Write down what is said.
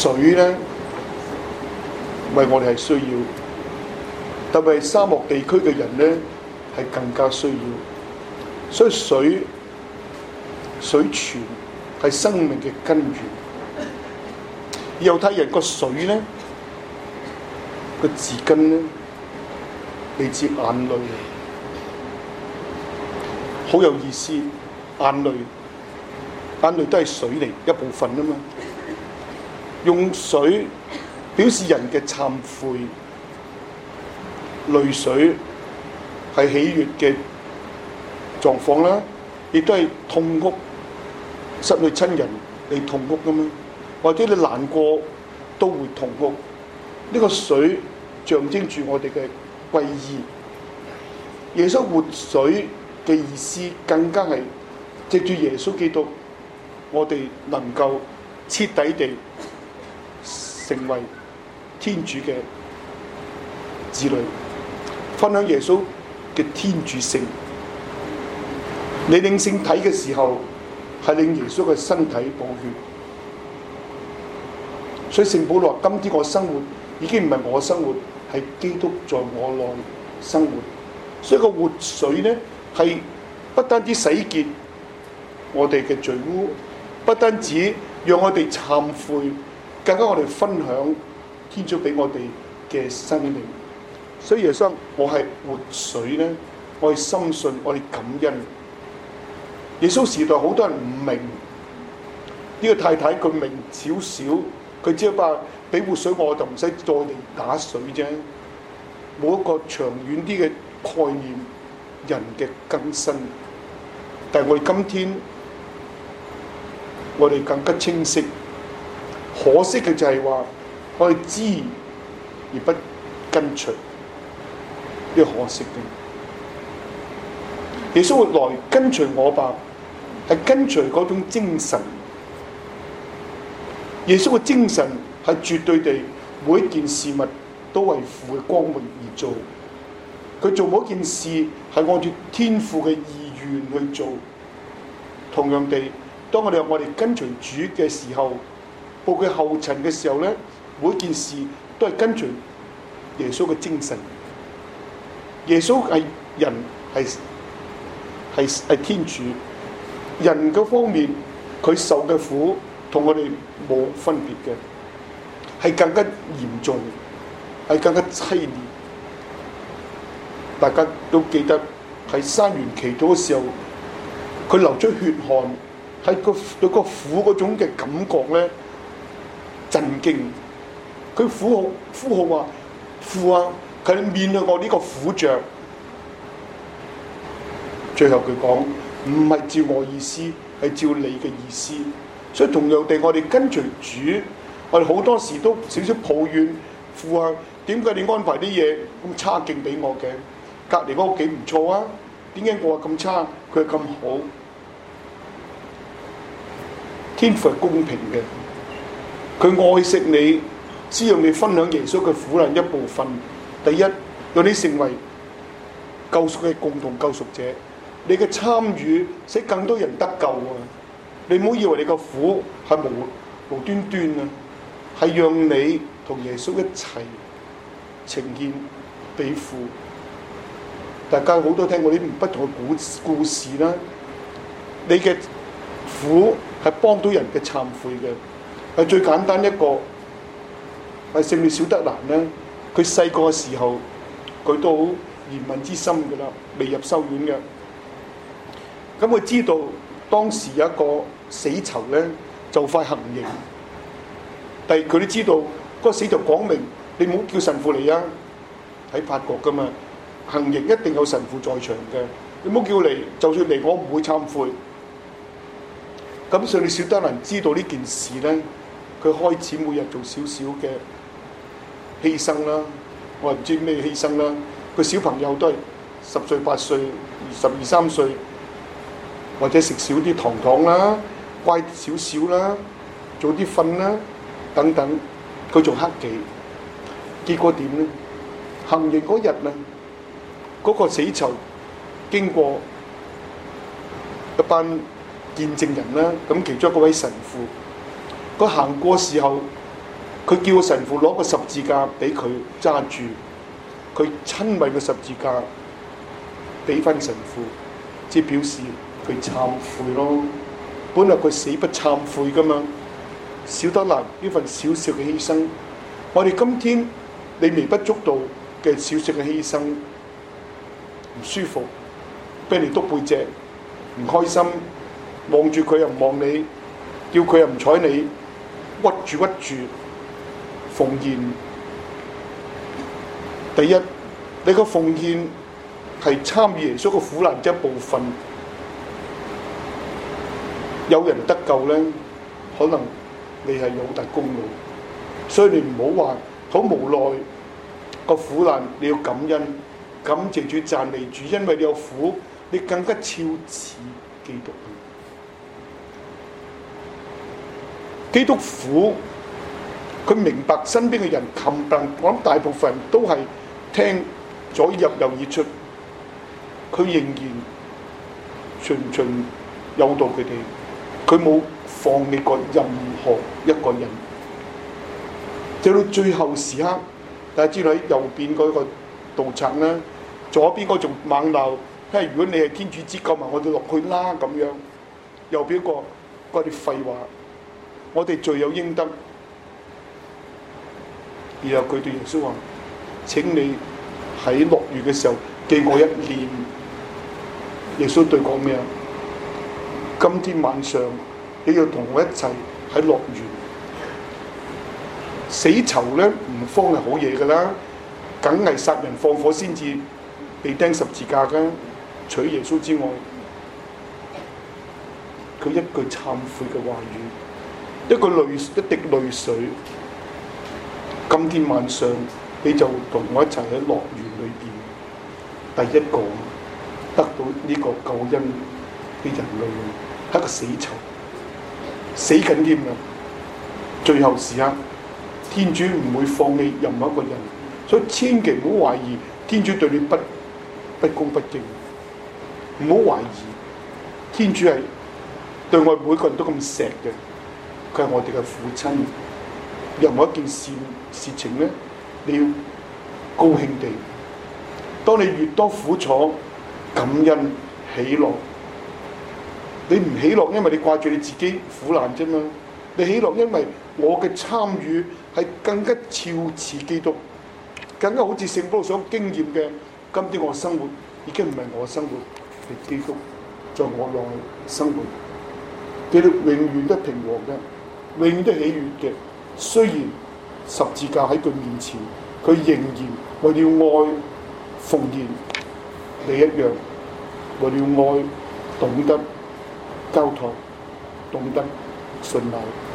水咧，為我哋係需要，特別係沙漠地區嘅人咧，係更加需要。所以水泉係生命嘅根源。猶太人個水咧，個字根咧，嚟自眼淚，好有意思。眼淚都係水嚟一部分啊嘛。用水表示人嘅懺悔，淚水係喜悅嘅狀況啦，亦都係痛哭，失去親人你痛哭噶嘛，或者你難過都會痛哭。呢個水象徵住我哋嘅歸依。耶穌活水嘅意思更加係藉住耶穌基督，我哋能夠徹底地成為天主嘅子女，分享耶穌嘅天主性。你領聖體嘅時候，係領耶穌嘅身體寶血。所以聖保羅話：今天我生活已經唔係我生活，係基督在我內生活。所以個活水呢，係不單止洗潔我哋嘅罪污，不單止讓我哋懺悔，更加我哋分享天主俾我哋嘅生命。所以耶穌，我係活水呢，我係深信，我哋感恩。耶穌時代好多人唔明，呢個太太佢明少少，佢只係話俾活水我就唔使再嚟打水啫，冇一個長遠啲嘅概念，人嘅更新。但係我哋今天，我哋更加清晰。可惜嘅就係話，我哋知而不跟隨，呢個可惜嘅。耶穌會來跟隨我吧，係跟隨嗰種精神。耶穌嘅精神係絕對地每一件事物都為父嘅光榮而做。佢做每一件事係按照天父嘅意願去做。同樣地，當我哋跟隨主嘅時候，步佢後塵嘅時候咧，每一件事都係跟隨耶穌嘅精神。耶穌係人，係天主，人嗰方面佢受嘅苦同我哋冇分別嘅，係更加嚴重，係更加淒烈。大家都記得喺山園祈禱嘅時候，佢流出血汗，係對個苦嗰種嘅感覺咧震驚。佢呼號話：父啊，佢面對我呢個苦像。最後佢講：唔係照我意思，係照你嘅意思。所以同樣地，我哋跟隨主，我哋好多時都少少抱怨：父啊，點解你安排啲嘢咁差勁俾我嘅？隔離嗰屋企唔錯啊，點解我話咁差，佢係咁好？天父係公平嘅，佢愛惜你，只讓你分享耶穌嘅苦難一部分。第一，讓你成為救贖嘅共同救贖者。你嘅參與使更多人得救啊！你唔好以為你個苦係無端端啊，係讓你同耶穌一齊呈現俾父。大家好多聽過啲不同嘅故事啦，你嘅苦係幫到人嘅懺悔嘅。係最簡單一個係聖女小德蘭咧，佢細個嘅時候佢都好憐憫之心㗎啦，未入修院嘅。咁佢知道當時有一個死囚咧就快行刑，但係佢都知道嗰個死囚講明你唔好叫神父嚟啊，喺法國㗎嘛，行刑一定有神父在場嘅，你唔好叫嚟，就算嚟我唔會懺悔。咁所以小德蘭知道呢件事咧，佢開始每日做少少嘅犧牲啦，我唔知咩犧牲啦。個小朋友都係10歲、8歲、12、13歲。或者食少啲糖啦，乖少少啦，早啲瞓啦，等等，佢做克己。結果點咧？行刑嗰日啊，嗰個死囚經過一班見證人啦，咁其中一位神父，佢行過時候佢叫個神父攞個十字架俾佢揸住，佢親吻個十字架俾翻神父，即表示佢懺悔咯。本來佢死不懺悔噶嘛，小德蘭呢份小小嘅犧牲，我哋今天你微不足道嘅小小嘅犧牲，唔舒服，俾你督背脊，唔開心，望住佢又唔望你，叫佢又唔睬你，屈住奉獻。第一，你個奉獻係參與耶穌嘅苦難嘅一部分。有人得救咧，可能你係有大功勞，所以你唔好話好無奈個苦難，你要感恩，感謝主，讚美主，因為你有苦，你更加超似基督。基督苦，佢明白身邊嘅人冚唪唥，我諗大部分人都係聽左耳入右耳出，佢仍然循誘導佢哋。佢冇放棄過任何一個人，直到最後時刻，大家知道喺右邊嗰個盜賊咧，左邊嗰個仲猛鬧，如果你係天主子救埋我哋落去啦咁樣。右邊嗰個啲廢話，我哋罪有應得。然後佢對耶穌話：請你喺落雨嘅時候記我一念。耶穌對講咩啊？今天晚上你要同我一齊喺樂園。死囚咧唔慌係好嘢㗎啦，梗係殺人放火先至被釘十字架㗎。除耶穌之外，佢一句懺悔嘅話語，一滴淚水。今天晚上你就同我一齊喺樂園裏邊，第一個得到呢個救恩嘅人類，係一個死囚，死緊添啦。最後時刻，天主唔會放棄任何一個人，所以千祈唔好懷疑天主對你不公不敬，唔好懷疑天主係對我每個人都咁錫嘅，佢係我哋嘅父親。任何一件事情咧，你要高興地。當你越多苦楚、感恩、喜樂，你唔喜樂，因為你掛住你自己苦難啫嘛。你喜樂，因為我嘅參與係更加肖似基督，更加好似聖保祿所經驗嘅。今天我生活已經唔係我生活，係基督在我內生活。基督永遠都平和嘅，永遠都喜悅嘅。雖然十字架喺佢面前，佢仍然為了愛奉獻。你一樣為了愛懂得交託，懂得信賴。